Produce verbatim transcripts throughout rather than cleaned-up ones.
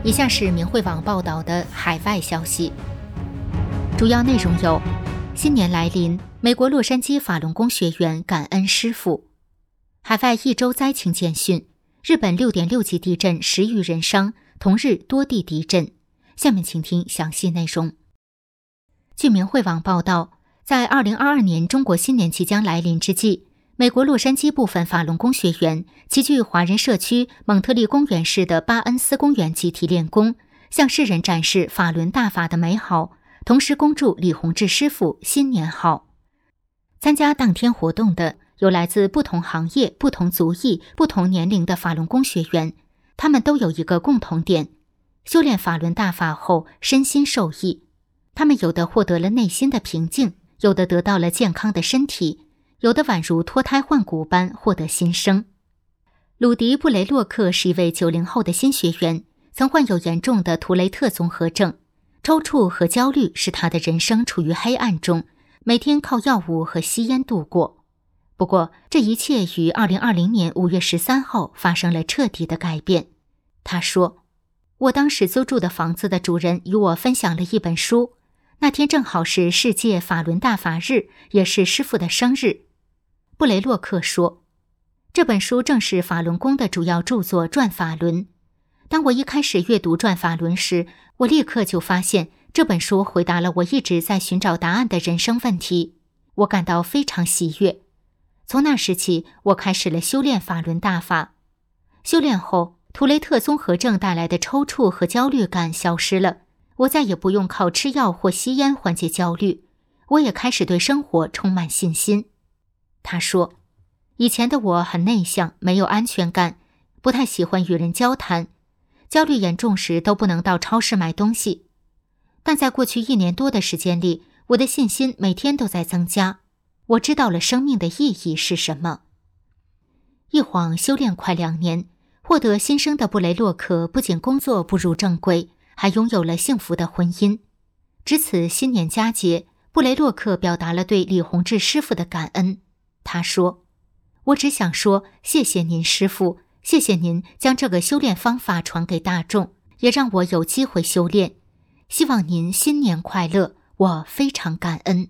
以下是明慧网报道的海外消息，主要内容有：新年来临，美国洛杉矶法轮功学员感恩师父；海外一周灾情简讯，日本六点六级地震，十余人伤，同日多地地震。下面请听详细内容。据明慧网报道，在二零二二年中国新年即将来临之际，美国洛杉矶部分法轮功学员齐聚华人社区蒙特利公园市的巴恩斯公园集体练功，向世人展示法轮大法的美好，同时恭祝李洪志师傅新年好。参加当天活动的有来自不同行业、不同族裔、不同年龄的法轮功学员，他们都有一个共同点：修炼法轮大法后身心受益。他们有的获得了内心的平静，有的得到了健康的身体，有的宛如脱胎换骨般获得新生。鲁迪·布雷洛克是一位九零后的新学员，曾患有严重的图雷特综合症，抽搐和焦虑使他的人生处于黑暗中，每天靠药物和吸烟度过。不过，这一切于二零二零年五月十三号发生了彻底的改变。他说：“我当时租住的房子的主人与我分享了一本书，那天正好是世界法轮大法日，也是师父的生日。”布雷洛克说：“这本书正是法轮功的主要著作《转法轮》。当我一开始阅读《转法轮》时，我立刻就发现这本书回答了我一直在寻找答案的人生问题，我感到非常喜悦。从那时起，我开始了修炼法轮大法。修炼后，图雷特综合症带来的抽搐和焦虑感消失了，我再也不用靠吃药或吸烟缓解焦虑，我也开始对生活充满信心。”他说：“以前的我很内向，没有安全感，不太喜欢与人交谈，焦虑严重时都不能到超市买东西。但在过去一年多的时间里，我的信心每天都在增加，我知道了生命的意义是什么。”一晃修炼快两年，获得新生的布雷洛克不仅工作步入正轨，还拥有了幸福的婚姻。值此新年佳节，布雷洛克表达了对李洪志师傅的感恩。他说：“我只想说，谢谢您师父，谢谢您将这个修炼方法传给大众，也让我有机会修炼。希望您新年快乐，我非常感恩。”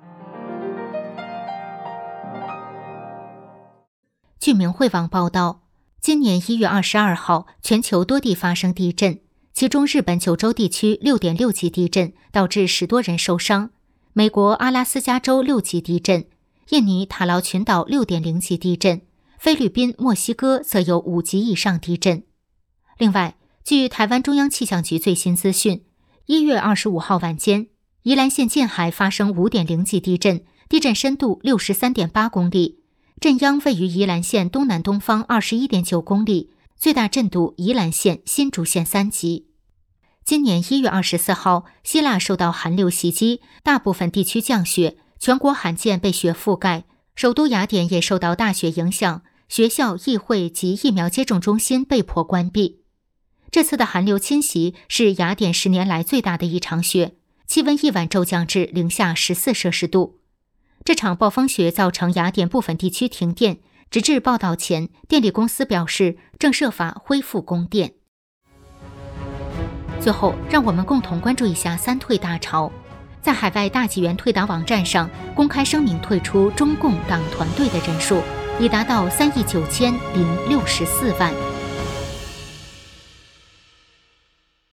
据明慧网报道，今年一月二十二号，全球多地发生地震，其中日本九州地区六点六级地震，导致十多人受伤；美国阿拉斯加州六级地震，印尼塔劳群岛六点零级地震，菲律宾、墨西哥则有五级以上地震。另外，据台湾中央气象局最新资讯，一月二十五号晚间，宜兰县近海发生五点零级地震，地震深度六十三点八公里，震央位于宜兰县东南东方二十一点九公里，最大震度宜兰县、新竹县三级。今年一月二十四号，希腊受到寒流袭击，大部分地区降雪，全国罕见被雪覆盖，首都雅典也受到大雪影响，学校、议会及疫苗接种中心被迫关闭。这次的寒流侵袭是雅典十年来最大的一场雪，气温一晚骤降至零下十四摄氏度。这场暴风雪造成雅典部分地区停电，直至报道前，电力公司表示正设法恢复供电。最后，让我们共同关注一下三退大潮。在海外大纪元退党网站上公开声明退出中共党团队的人数已达到三亿九千零六十四万。